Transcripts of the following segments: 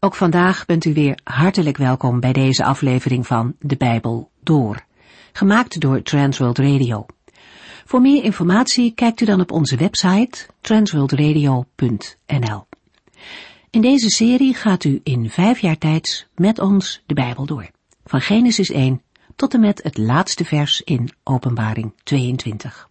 Ook vandaag bent u weer hartelijk welkom bij deze aflevering van De Bijbel Door, gemaakt door Transworld Radio. Voor meer informatie kijkt u dan op onze website transworldradio.nl. In deze serie gaat u in 5 jaar tijd met ons de Bijbel door, van Genesis 1 tot en met het laatste vers in Openbaring 22.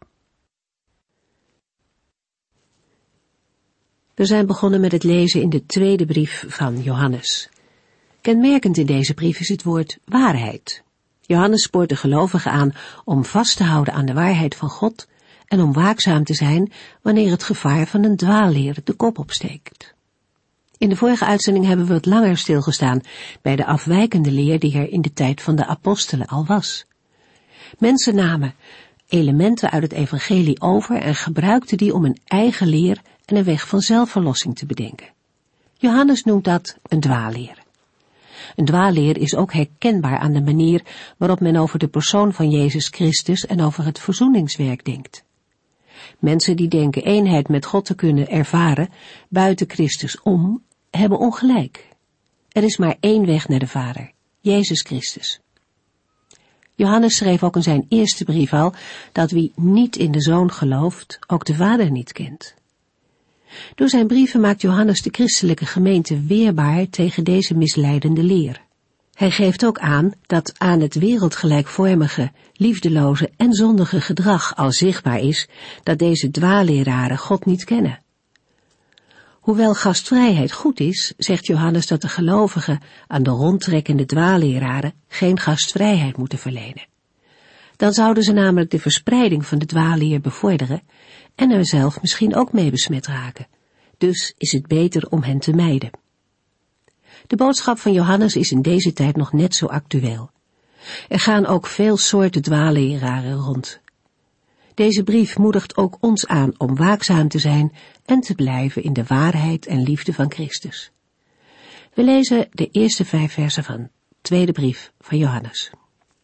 We zijn begonnen met het lezen in de tweede brief van Johannes. Kenmerkend in deze brief is het woord waarheid. Johannes spoort de gelovigen aan om vast te houden aan de waarheid van God en om waakzaam te zijn wanneer het gevaar van een dwaalleer de kop opsteekt. In de vorige uitzending hebben we wat langer stilgestaan bij de afwijkende leer die er in de tijd van de apostelen al was. Mensen namen elementen uit het evangelie over en gebruikten die om een eigen leer en een weg van zelfverlossing te bedenken. Johannes noemt dat een dwaalleer. Een dwaalleer is ook herkenbaar aan de manier waarop men over de persoon van Jezus Christus en over het verzoeningswerk denkt. Mensen die denken eenheid met God te kunnen ervaren buiten Christus om, hebben ongelijk. Er is maar één weg naar de Vader, Jezus Christus. Johannes schreef ook in zijn eerste brief al dat wie niet in de Zoon gelooft, ook de Vader niet kent. Door zijn brieven maakt Johannes de christelijke gemeente weerbaar tegen deze misleidende leer. Hij geeft ook aan dat aan het wereldgelijkvormige, liefdeloze en zondige gedrag al zichtbaar is dat deze dwaalleraren God niet kennen. Hoewel gastvrijheid goed is, zegt Johannes dat de gelovigen aan de rondtrekkende dwaalleraren geen gastvrijheid moeten verlenen. Dan zouden ze namelijk de verspreiding van de dwaalleer bevorderen en er zelf misschien ook mee besmet raken. Dus is het beter om hen te mijden. De boodschap van Johannes is in deze tijd nog net zo actueel. Er gaan ook veel soorten dwaalleraren rond. Deze brief moedigt ook ons aan om waakzaam te zijn en te blijven in de waarheid en liefde van Christus. We lezen de eerste 5 versen van de tweede brief van Johannes.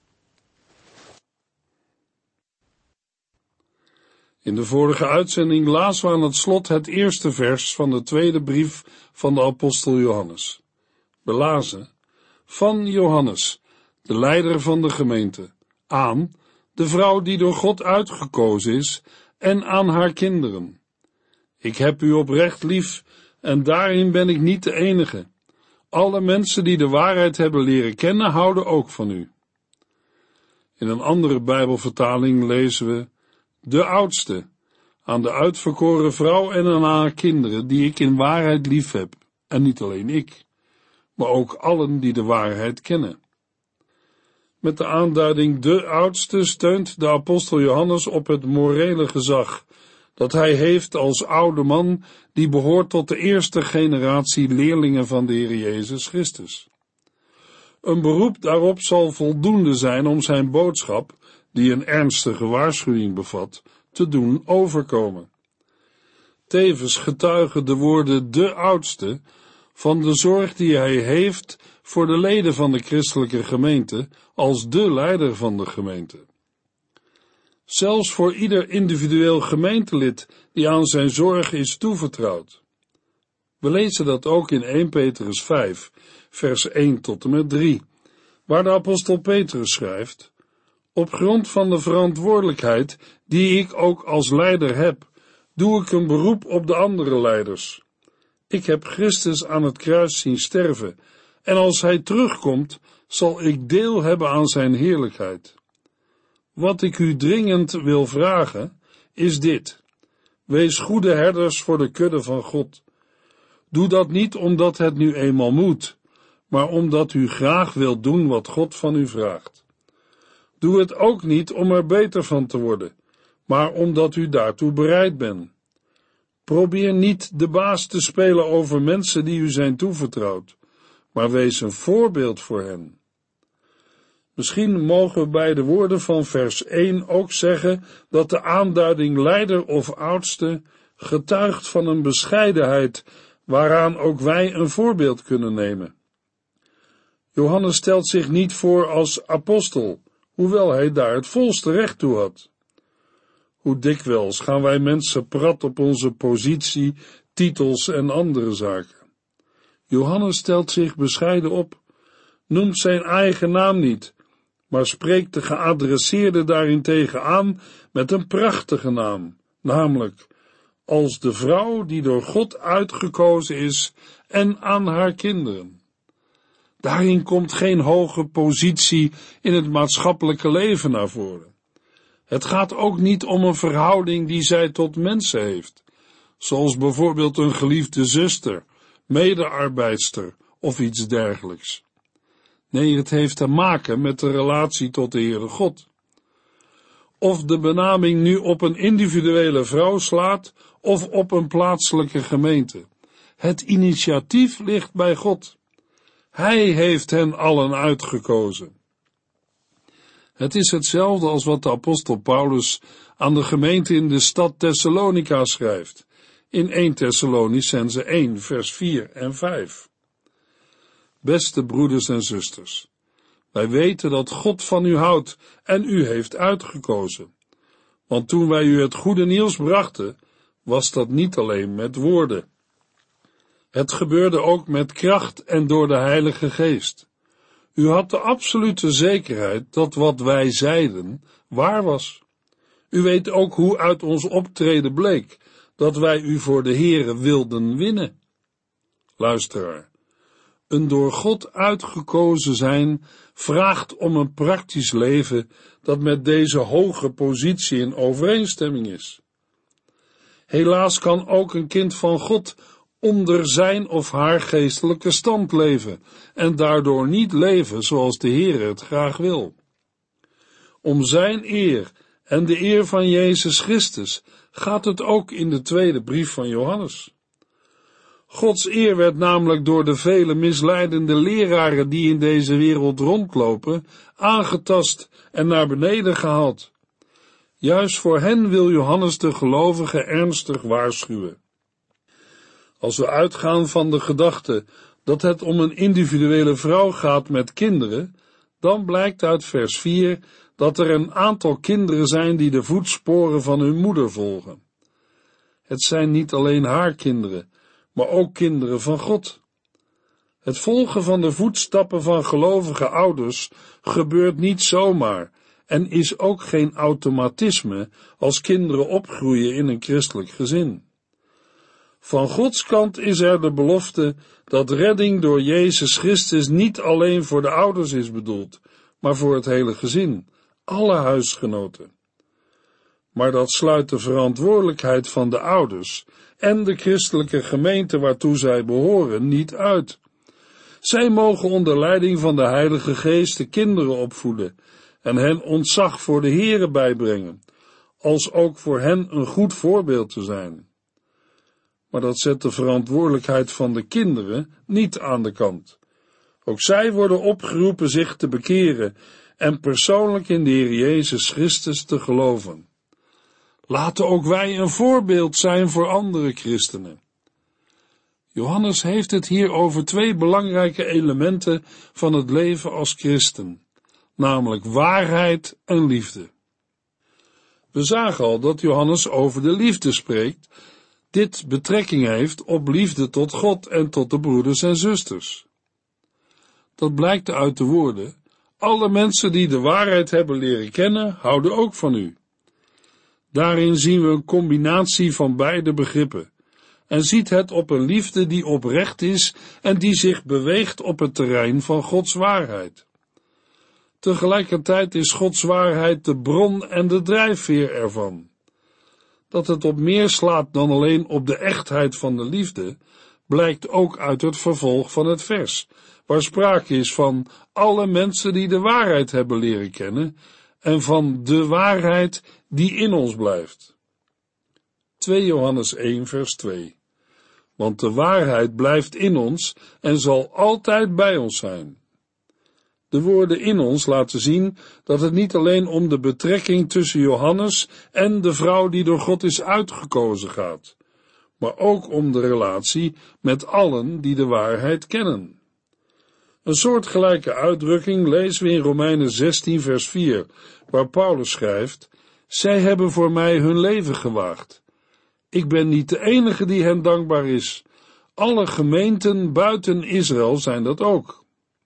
In de vorige uitzending lazen we aan het slot het eerste vers van de tweede brief van de apostel Johannes. We lazen: van Johannes, de leider van de gemeente, aan de vrouw die door God uitgekozen is en aan haar kinderen. Ik heb u oprecht lief en daarin ben ik niet de enige. Alle mensen die de waarheid hebben leren kennen, houden ook van u. In een andere Bijbelvertaling lezen we: de oudste, aan de uitverkoren vrouw en aan haar kinderen, die ik in waarheid lief heb, en niet alleen ik, maar ook allen die de waarheid kennen. Met de aanduiding de oudste steunt de apostel Johannes op het morele gezag dat hij heeft als oude man die behoort tot de eerste generatie leerlingen van de Heer Jezus Christus. Een beroep daarop zal voldoende zijn om zijn boodschap, die een ernstige waarschuwing bevat, te doen overkomen. Tevens getuigen de woorden de oudste van de zorg die hij heeft voor de leden van de christelijke gemeente als de leider van de gemeente. Zelfs voor ieder individueel gemeentelid die aan zijn zorg is toevertrouwd. We lezen dat ook in 1 Petrus 5, vers 1 tot en met 3, waar de apostel Petrus schrijft: op grond van de verantwoordelijkheid die ik ook als leider heb, doe ik een beroep op de andere leiders. Ik heb Christus aan het kruis zien sterven, en als hij terugkomt, zal ik deel hebben aan zijn heerlijkheid. Wat ik u dringend wil vragen, is dit: wees goede herders voor de kudde van God. Doe dat niet omdat het nu eenmaal moet, maar omdat u graag wilt doen wat God van u vraagt. Doe het ook niet om er beter van te worden, maar omdat u daartoe bereid bent. Probeer niet de baas te spelen over mensen die u zijn toevertrouwd, maar wees een voorbeeld voor hen. Misschien mogen we bij de woorden van vers 1 ook zeggen dat de aanduiding leider of oudste getuigt van een bescheidenheid waaraan ook wij een voorbeeld kunnen nemen. Johannes stelt zich niet voor als apostel, hoewel hij daar het volste recht toe had. Hoe dikwijls gaan wij mensen prat op onze positie, titels en andere zaken. Johannes stelt zich bescheiden op, noemt zijn eigen naam niet, maar spreekt de geadresseerde daarentegen aan met een prachtige naam, namelijk als de vrouw die door God uitgekozen is en aan haar kinderen. Daarin komt geen hoge positie in het maatschappelijke leven naar voren. Het gaat ook niet om een verhouding die zij tot mensen heeft, zoals bijvoorbeeld een geliefde zuster, medearbeidster of iets dergelijks. Nee, het heeft te maken met de relatie tot de Heere God. Of de benaming nu op een individuele vrouw slaat of op een plaatselijke gemeente. Het initiatief ligt bij God. Hij heeft hen allen uitgekozen. Het is hetzelfde als wat de apostel Paulus aan de gemeente in de stad Thessalonica schrijft, in 1 Thessalonicenzen 1, vers 4 en 5. Beste broeders en zusters, wij weten dat God van u houdt en u heeft uitgekozen. Want toen wij u het goede nieuws brachten, was dat niet alleen met woorden. Het gebeurde ook met kracht en door de Heilige Geest. U had de absolute zekerheid dat wat wij zeiden waar was. U weet ook hoe uit ons optreden bleek dat wij u voor de Heere wilden winnen. Luisteraar, een door God uitgekozen zijn vraagt om een praktisch leven dat met deze hoge positie in overeenstemming is. Helaas kan ook een kind van God onder zijn of haar geestelijke stand leven en daardoor niet leven zoals de Heere het graag wil. Om zijn eer en de eer van Jezus Christus gaat het ook in de tweede brief van Johannes. Gods eer werd namelijk door de vele misleidende leraren die in deze wereld rondlopen, aangetast en naar beneden gehaald. Juist voor hen wil Johannes de gelovigen ernstig waarschuwen. Als we uitgaan van de gedachte dat het om een individuele vrouw gaat met kinderen, dan blijkt uit vers 4 dat er een aantal kinderen zijn die de voetsporen van hun moeder volgen. Het zijn niet alleen haar kinderen, maar ook kinderen van God. Het volgen van de voetstappen van gelovige ouders gebeurt niet zomaar en is ook geen automatisme als kinderen opgroeien in een christelijk gezin. Van Gods kant is er de belofte dat redding door Jezus Christus niet alleen voor de ouders is bedoeld, maar voor het hele gezin, alle huisgenoten. Maar dat sluit de verantwoordelijkheid van de ouders en de christelijke gemeente waartoe zij behoren niet uit. Zij mogen onder leiding van de Heilige Geest de kinderen opvoeden en hen ontzag voor de Heere bijbrengen, als ook voor hen een goed voorbeeld te zijn. Maar dat zet de verantwoordelijkheid van de kinderen niet aan de kant. Ook zij worden opgeroepen zich te bekeren en persoonlijk in de Heer Jezus Christus te geloven. Laten ook wij een voorbeeld zijn voor andere christenen. Johannes heeft het hier over twee belangrijke elementen van het leven als christen, namelijk waarheid en liefde. We zagen al dat Johannes over de liefde spreekt, dit betrekking heeft op liefde tot God en tot de broeders en zusters. Dat blijkt uit de woorden: alle mensen die de waarheid hebben leren kennen, houden ook van u. Daarin zien we een combinatie van beide begrippen en ziet het op een liefde die oprecht is en die zich beweegt op het terrein van Gods waarheid. Tegelijkertijd is Gods waarheid de bron en de drijfveer ervan. Dat het op meer slaat dan alleen op de echtheid van de liefde, blijkt ook uit het vervolg van het vers, waar sprake is van alle mensen die de waarheid hebben leren kennen en van de waarheid die in ons blijft. 2 Johannes 1 vers 2. Want de waarheid blijft in ons en zal altijd bij ons zijn. De woorden in ons laten zien dat het niet alleen om de betrekking tussen Johannes en de vrouw die door God is uitgekozen gaat, maar ook om de relatie met allen die de waarheid kennen. Een soortgelijke uitdrukking lezen we in Romeinen 16 vers 4, waar Paulus schrijft: zij hebben voor mij hun leven gewaagd. Ik ben niet de enige die hen dankbaar is. Alle gemeenten buiten Israël zijn dat ook.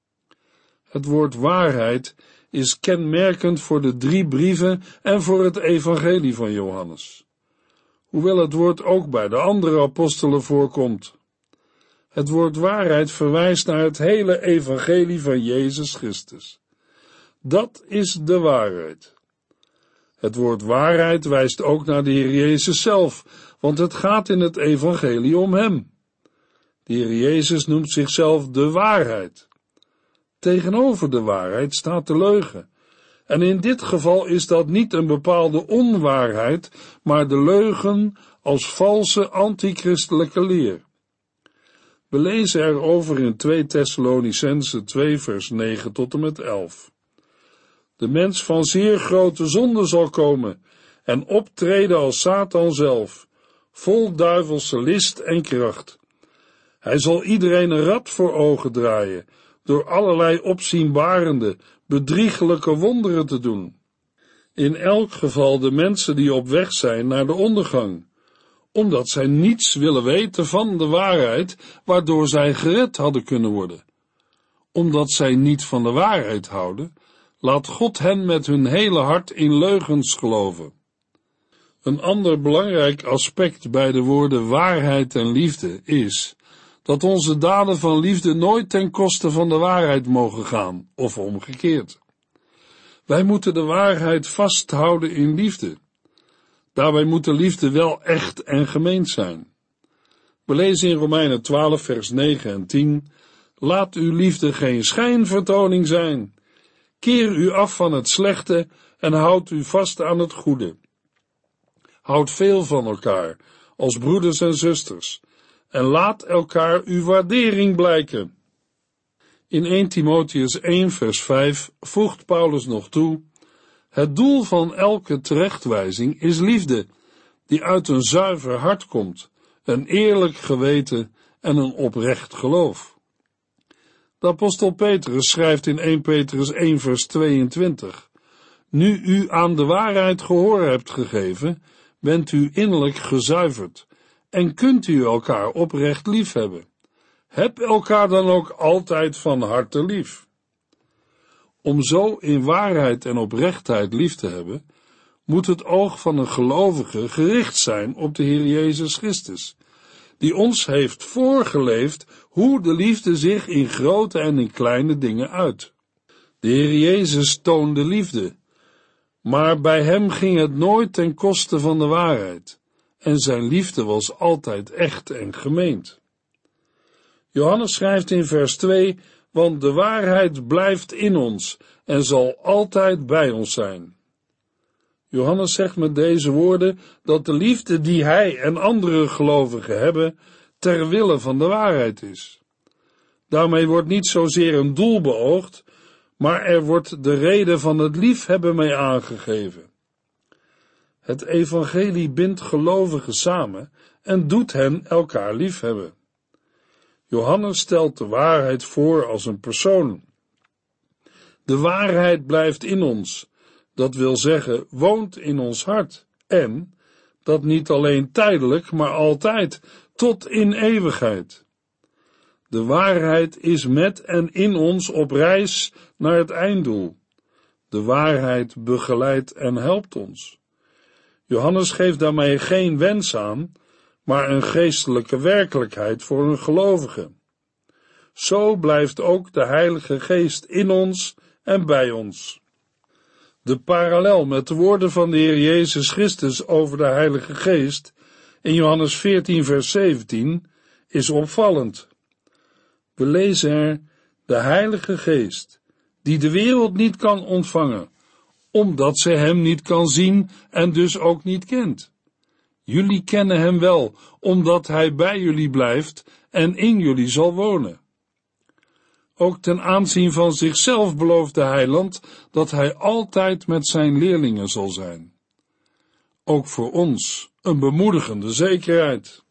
Het woord waarheid is kenmerkend voor de 3 brieven en voor het evangelie van Johannes. Hoewel het woord ook bij de andere apostelen voorkomt. Het woord waarheid verwijst naar het hele evangelie van Jezus Christus. Dat is de waarheid. Het woord waarheid wijst ook naar de Heer Jezus zelf, want het gaat in het evangelie om hem. De Heer Jezus noemt zichzelf de waarheid. Tegenover de waarheid staat de leugen. En in dit geval is dat niet een bepaalde onwaarheid, maar de leugen als valse antichristelijke leer. We lezen erover in 2 Thessalonicenzen 2 vers 9 tot en met 11. De mens van zeer grote zonde zal komen en optreden als Satan zelf, vol duivelse list en kracht. Hij zal iedereen een rad voor ogen draaien, door allerlei opzienbarende, bedriegelijke wonderen te doen. In elk geval de mensen die op weg zijn naar de ondergang, omdat zij niets willen weten van de waarheid, waardoor zij gered hadden kunnen worden. Omdat zij niet van de waarheid houden, laat God hen met hun hele hart in leugens geloven. Een ander belangrijk aspect bij de woorden waarheid en liefde is dat onze daden van liefde nooit ten koste van de waarheid mogen gaan, of omgekeerd. Wij moeten de waarheid vasthouden in liefde. Daarbij moet de liefde wel echt en gemeend zijn. We lezen in Romeinen 12 vers 9 en 10, laat uw liefde geen schijnvertoning zijn. Keer u af van het slechte en houd u vast aan het goede. Houd veel van elkaar, als broeders en zusters, en laat elkaar uw waardering blijken. In 1 Timotheus 1 vers 5 voegt Paulus nog toe, het doel van elke terechtwijzing is liefde, die uit een zuiver hart komt, een eerlijk geweten en een oprecht geloof. De apostel Petrus schrijft in 1 Petrus 1 vers 22, nu u aan de waarheid gehoor hebt gegeven, bent u innerlijk gezuiverd en kunt u elkaar oprecht lief hebben. Heb elkaar dan ook altijd van harte lief. Om zo in waarheid en oprechtheid lief te hebben, moet het oog van een gelovige gericht zijn op de Heer Jezus Christus, die ons heeft voorgeleefd hoe de liefde zich in grote en in kleine dingen uit. De Heer Jezus toonde liefde, maar bij hem ging het nooit ten koste van de waarheid, en zijn liefde was altijd echt en gemeend. Johannes schrijft in vers 2, want de waarheid blijft in ons en zal altijd bij ons zijn. Johannes zegt met deze woorden dat de liefde die hij en andere gelovigen hebben, ter wille van de waarheid is. Daarmee wordt niet zozeer een doel beoogd, maar er wordt de reden van het liefhebben mee aangegeven. Het evangelie bindt gelovigen samen en doet hen elkaar liefhebben. Johannes stelt de waarheid voor als een persoon. De waarheid blijft in ons, dat wil zeggen, woont in ons hart, en dat niet alleen tijdelijk, maar altijd, tot in eeuwigheid. De waarheid is met en in ons op reis naar het einddoel. De waarheid begeleidt en helpt ons. Johannes geeft daarmee geen wens aan, maar een geestelijke werkelijkheid voor een gelovige. Zo blijft ook de Heilige Geest in ons en bij ons. De parallel met de woorden van de Heer Jezus Christus over de Heilige Geest in Johannes 14 vers 17 is opvallend. We lezen er, de Heilige Geest, die de wereld niet kan ontvangen, omdat ze hem niet kan zien en dus ook niet kent. Jullie kennen hem wel, omdat hij bij jullie blijft en in jullie zal wonen. Ook ten aanzien van zichzelf belooft de Heiland dat hij altijd met zijn leerlingen zal zijn. Ook voor ons een bemoedigende zekerheid.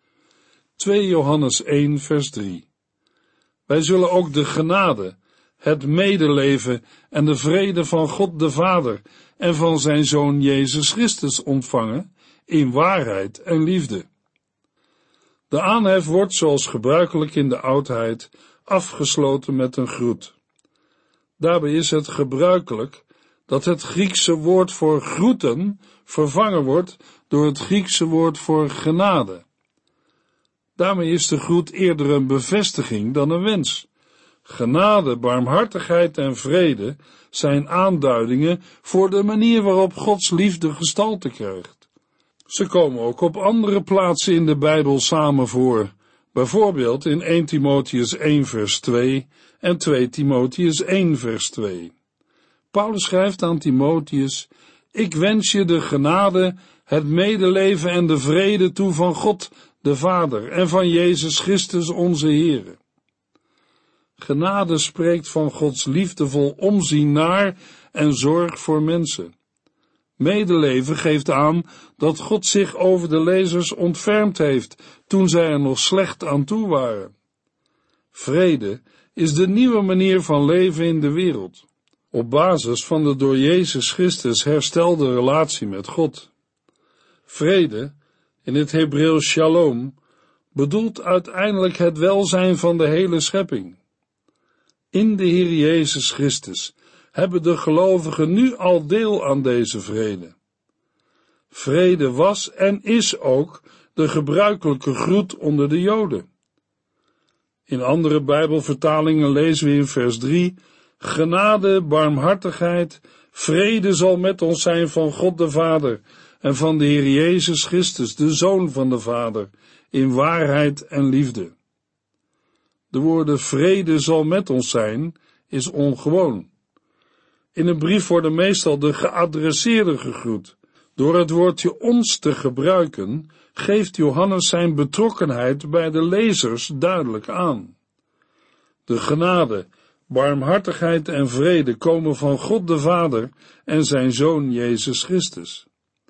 2 Johannes 1 vers 3. Wij zullen ook de genade, het medeleven en de vrede van God de Vader en van zijn Zoon Jezus Christus ontvangen in waarheid en liefde. De aanhef wordt, zoals gebruikelijk in de oudheid, afgesloten met een groet. Daarbij is het gebruikelijk dat het Griekse woord voor groeten vervangen wordt door het Griekse woord voor genade. Daarmee is de groet eerder een bevestiging dan een wens. Genade, barmhartigheid en vrede zijn aanduidingen voor de manier waarop Gods liefde gestalte krijgt. Ze komen ook op andere plaatsen in de Bijbel samen voor, bijvoorbeeld in 1 Timotheüs 1 vers 2 en 2 Timotheüs 1 vers 2. Paulus schrijft aan Timotheus: ik wens je de genade, het medeleven en de vrede toe van God, de Vader, en van Jezus Christus onze Heere. Genade spreekt van Gods liefdevol omzien naar en zorg voor mensen. Medeleven geeft aan dat God zich over de lezers ontfermd heeft toen zij er nog slecht aan toe waren. Vrede is de nieuwe manier van leven in de wereld, op basis van de door Jezus Christus herstelde relatie met God. Vrede, in het Hebreeuws shalom, bedoelt uiteindelijk het welzijn van de hele schepping. In de Heer Jezus Christus hebben de gelovigen nu al deel aan deze vrede. Vrede was en is ook de gebruikelijke groet onder de Joden. In andere Bijbelvertalingen lezen we in vers 3: genade, barmhartigheid, vrede zal met ons zijn van God de Vader en van de Heer Jezus Christus, de Zoon van de Vader, in waarheid en liefde. De woorden vrede zal met ons zijn is ongewoon. In een brief worden meestal de geadresseerden gegroet. Door het woordje ons te gebruiken, geeft Johannes zijn betrokkenheid bij de lezers duidelijk aan. De genade, barmhartigheid en vrede komen van God de Vader en zijn Zoon Jezus Christus.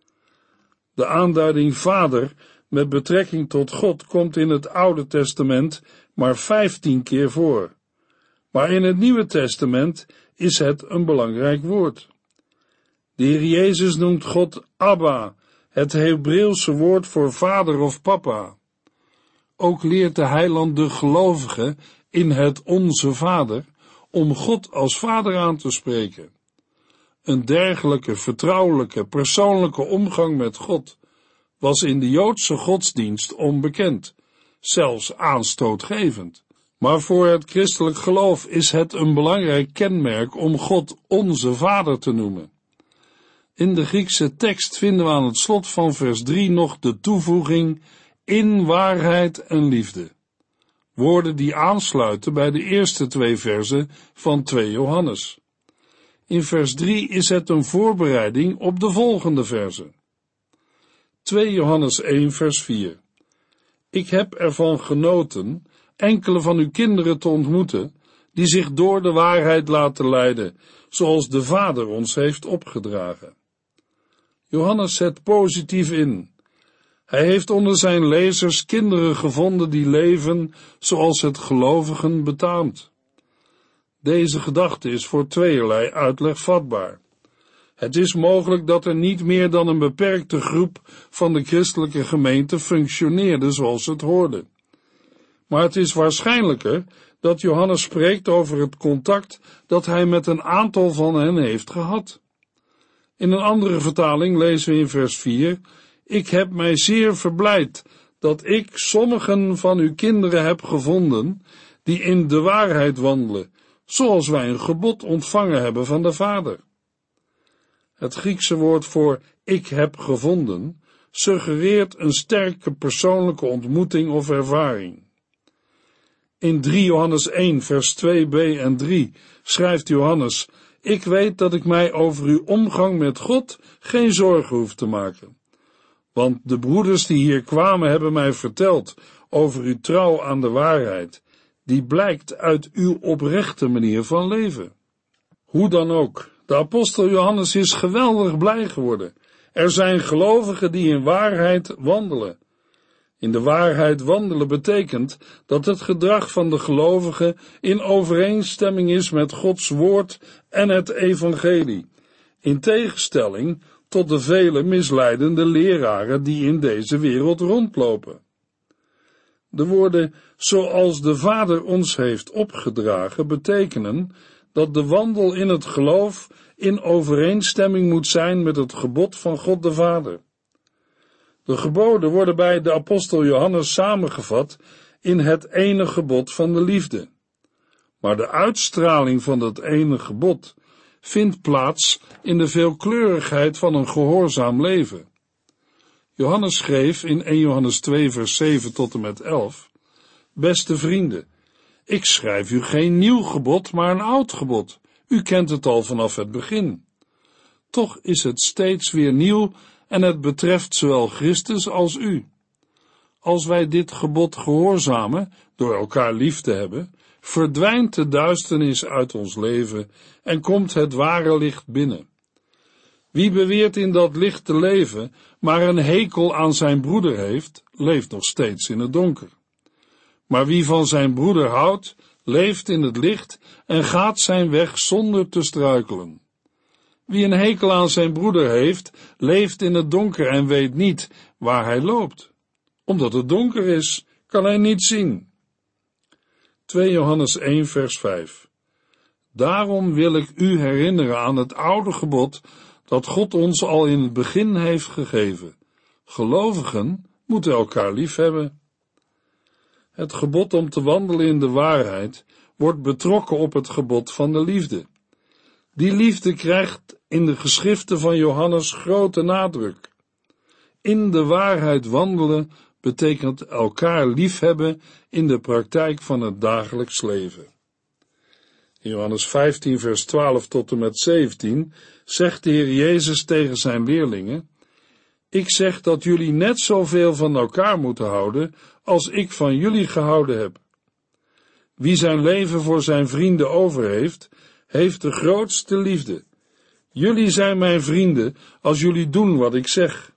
De aanduiding Vader met betrekking tot God komt in het Oude Testament maar 15 keer voor. Maar in het Nieuwe Testament is het een belangrijk woord. De Heer Jezus noemt God Abba, het Hebreeuwse woord voor vader of papa. Ook leert de Heiland de gelovigen in het Onze Vader om God als vader aan te spreken. Een dergelijke vertrouwelijke, persoonlijke omgang met God was in de Joodse godsdienst onbekend, zelfs aanstootgevend. Maar voor het christelijk geloof is het een belangrijk kenmerk om God onze Vader te noemen. In de Griekse tekst vinden we aan het slot van vers 3 nog de toevoeging in waarheid en liefde. Woorden die aansluiten bij de eerste 2 verzen van 2 Johannes. In vers 3 is het een voorbereiding op de volgende verzen. 2 Johannes 1 vers 4. Ik heb ervan genoten enkele van uw kinderen te ontmoeten, die zich door de waarheid laten leiden, zoals de Vader ons heeft opgedragen. Johannes zet positief in. Hij heeft onder zijn lezers kinderen gevonden die leven zoals het gelovigen betaamt. Deze gedachte is voor tweeërlei uitleg vatbaar. Het is mogelijk dat er niet meer dan een beperkte groep van de christelijke gemeente functioneerde zoals het hoorde. Maar het is waarschijnlijker dat Johannes spreekt over het contact dat hij met een aantal van hen heeft gehad. In een andere vertaling lezen we in vers 4: ik heb mij zeer verblijd dat ik sommigen van uw kinderen heb gevonden die in de waarheid wandelen, zoals wij een gebod ontvangen hebben van de Vader. Het Griekse woord voor ik heb gevonden suggereert een sterke persoonlijke ontmoeting of ervaring. In 3 Johannes 1 vers 2b en 3 schrijft Johannes: ik weet dat ik mij over uw omgang met God geen zorgen hoef te maken. Want de broeders die hier kwamen hebben mij verteld over uw trouw aan de waarheid, die blijkt uit uw oprechte manier van leven. Hoe dan ook, de apostel Johannes is geweldig blij geworden. Er zijn gelovigen die in waarheid wandelen. In de waarheid wandelen betekent dat het gedrag van de gelovigen in overeenstemming is met Gods woord en het evangelie, in tegenstelling tot de vele misleidende leraren die in deze wereld rondlopen. De woorden, zoals de Vader ons heeft opgedragen, betekenen dat de wandel in het geloof in overeenstemming moet zijn met het gebod van God de Vader. De geboden worden bij de apostel Johannes samengevat in het ene gebod van de liefde. Maar de uitstraling van dat ene gebod vindt plaats in de veelkleurigheid van een gehoorzaam leven. Johannes schreef in 1 Johannes 2 vers 7 tot en met 11, Beste vrienden, ik schrijf u geen nieuw gebod, maar een oud gebod. U kent het al vanaf het begin. Toch is het steeds weer nieuw en het betreft zowel Christus als u. Als wij dit gebod gehoorzamen, door elkaar lief te hebben, verdwijnt de duisternis uit ons leven en komt het ware licht binnen. Wie beweert in dat licht te leven, maar een hekel aan zijn broeder heeft, leeft nog steeds in het donker. Maar wie van zijn broeder houdt, leeft in het licht en gaat zijn weg zonder te struikelen. Wie een hekel aan zijn broeder heeft, leeft in het donker en weet niet waar hij loopt. Omdat het donker is, kan hij niet zien. 2 Johannes 1 vers 5. Daarom wil ik u herinneren aan het oude gebod dat God ons al in het begin heeft gegeven. Gelovigen moeten elkaar lief hebben. Het gebod om te wandelen in de waarheid wordt betrokken op het gebod van de liefde. Die liefde krijgt in de geschriften van Johannes grote nadruk. In de waarheid wandelen betekent elkaar liefhebben in de praktijk van het dagelijks leven. In Johannes 15 vers 12 tot en met 17 zegt de Heer Jezus tegen zijn leerlingen, ik zeg dat jullie net zoveel van elkaar moeten houden als ik van jullie gehouden heb. Wie zijn leven voor zijn vrienden over heeft, heeft de grootste liefde. Jullie zijn mijn vrienden als jullie doen wat ik zeg.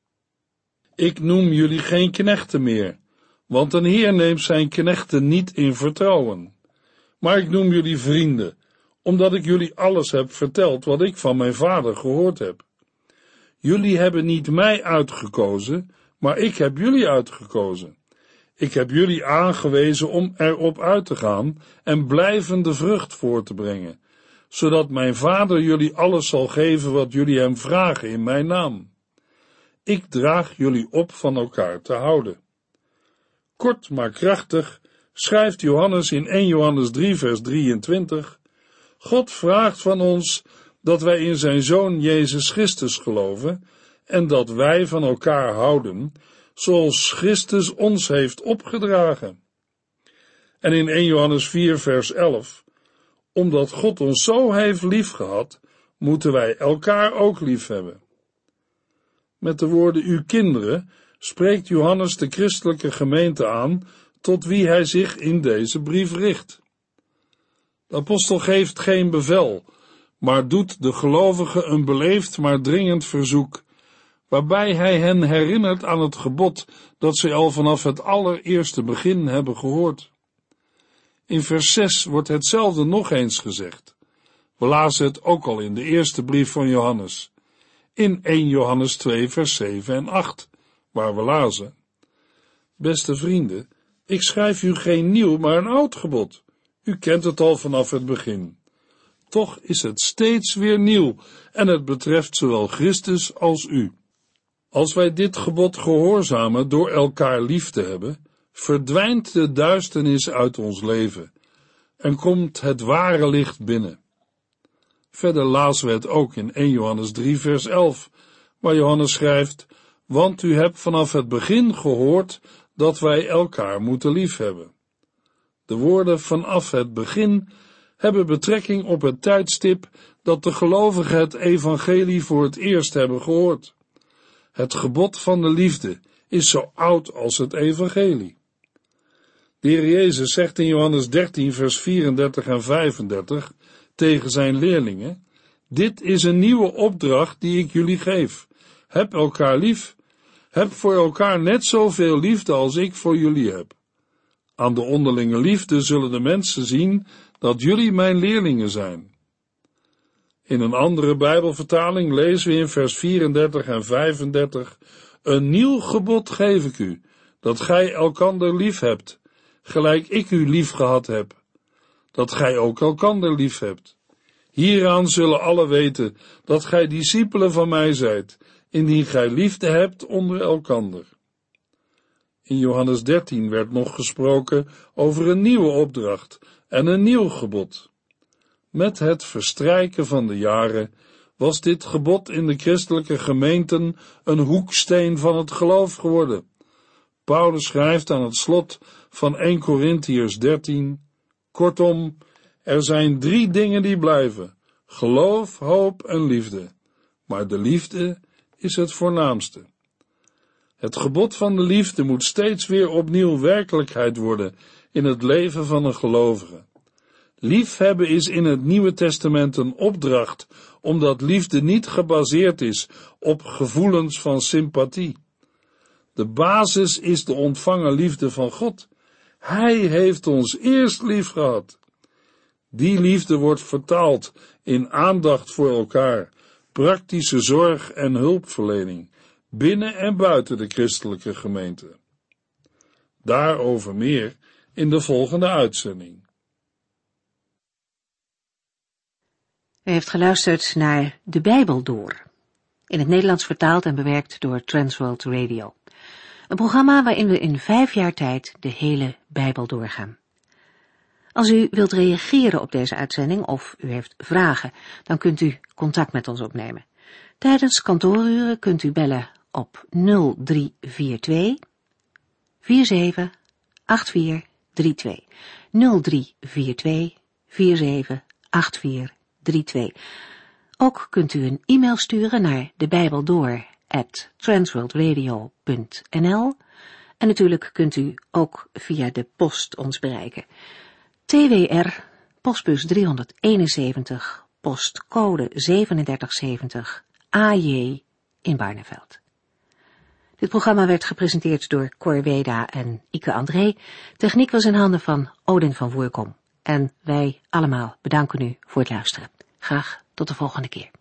Ik noem jullie geen knechten meer, want een heer neemt zijn knechten niet in vertrouwen. Maar ik noem jullie vrienden, omdat ik jullie alles heb verteld wat ik van mijn vader gehoord heb. Jullie hebben niet mij uitgekozen, maar ik heb jullie uitgekozen. Ik heb jullie aangewezen om erop uit te gaan en blijvende vrucht voor te brengen, zodat mijn vader jullie alles zal geven wat jullie hem vragen in mijn naam. Ik draag jullie op van elkaar te houden. Kort maar krachtig schrijft Johannes in 1 Johannes 3 vers 23, God vraagt van ons dat wij in zijn Zoon Jezus Christus geloven en dat wij van elkaar houden, zoals Christus ons heeft opgedragen. En in 1 Johannes 4 vers 11, omdat God ons zo heeft liefgehad, moeten wij elkaar ook lief hebben. Met de woorden uw kinderen spreekt Johannes de christelijke gemeente aan, tot wie hij zich in deze brief richt. De apostel geeft geen bevel, maar doet de gelovigen een beleefd maar dringend verzoek, waarbij hij hen herinnert aan het gebod dat zij al vanaf het allereerste begin hebben gehoord. In vers 6 wordt hetzelfde nog eens gezegd. We lazen het ook al in de eerste brief van Johannes, in 1 Johannes 2 vers 7 en 8, waar we lazen, beste vrienden, ik schrijf u geen nieuw, maar een oud gebod. U kent het al vanaf het begin. Toch is het steeds weer nieuw en het betreft zowel Christus als u. Als wij dit gebod gehoorzamen door elkaar lief te hebben, verdwijnt de duisternis uit ons leven en komt het ware licht binnen. Verder lazen we het ook in 1 Johannes 3 vers 11, waar Johannes schrijft, want u hebt vanaf het begin gehoord dat wij elkaar moeten liefhebben. De woorden vanaf het begin hebben betrekking op het tijdstip dat de gelovigen het evangelie voor het eerst hebben gehoord. Het gebod van de liefde is zo oud als het evangelie. De Heer Jezus zegt in Johannes 13 vers 34 en 35 tegen zijn leerlingen, dit is een nieuwe opdracht die ik jullie geef. Heb elkaar lief. Heb voor elkaar net zoveel liefde als ik voor jullie heb. Aan de onderlinge liefde zullen de mensen zien dat jullie mijn leerlingen zijn. In een andere Bijbelvertaling lezen we in vers 34 en 35, een nieuw gebod geef ik u, dat gij elkander lief hebt, gelijk ik u lief gehad heb, dat gij ook elkander lief hebt. Hieraan zullen alle weten dat gij discipelen van mij zijt, indien gij liefde hebt onder elkander. In Johannes 13 werd nog gesproken over een nieuwe opdracht en een nieuw gebod. Met het verstrijken van de jaren was dit gebod in de christelijke gemeenten een hoeksteen van het geloof geworden. Paulus schrijft aan het slot van 1 Korintiërs 13, kortom, er zijn 3 dingen die blijven: geloof, hoop en liefde. Maar de liefde is het voornaamste. Het gebod van de liefde moet steeds weer opnieuw werkelijkheid worden in het leven van een gelovige. Liefhebben is in het Nieuwe Testament een opdracht, omdat liefde niet gebaseerd is op gevoelens van sympathie. De basis is de ontvangen liefde van God. Hij heeft ons eerst lief gehad. Die liefde wordt vertaald in aandacht voor elkaar, praktische zorg en hulpverlening, binnen en buiten de christelijke gemeente. Daarover meer in de volgende uitzending. U heeft geluisterd naar De Bijbel Door, in het Nederlands vertaald en bewerkt door Transworld Radio. Een programma waarin we in 5 jaar tijd de hele Bijbel doorgaan. Als u wilt reageren op deze uitzending of u heeft vragen, dan kunt u contact met ons opnemen. Tijdens kantooruren kunt u bellen op 0342 478432. 0342 478432. Ook kunt u een e-mail sturen naar debijbeldoor@transworldradio.nl en natuurlijk kunt u ook via de post ons bereiken. TWR, postbus 371, postcode 3770, AJ in Barneveld. Dit programma werd gepresenteerd door Cor Weda en Ike André. Techniek was in handen van Odin van Voerkom. En wij allemaal bedanken u voor het luisteren. Graag tot de volgende keer.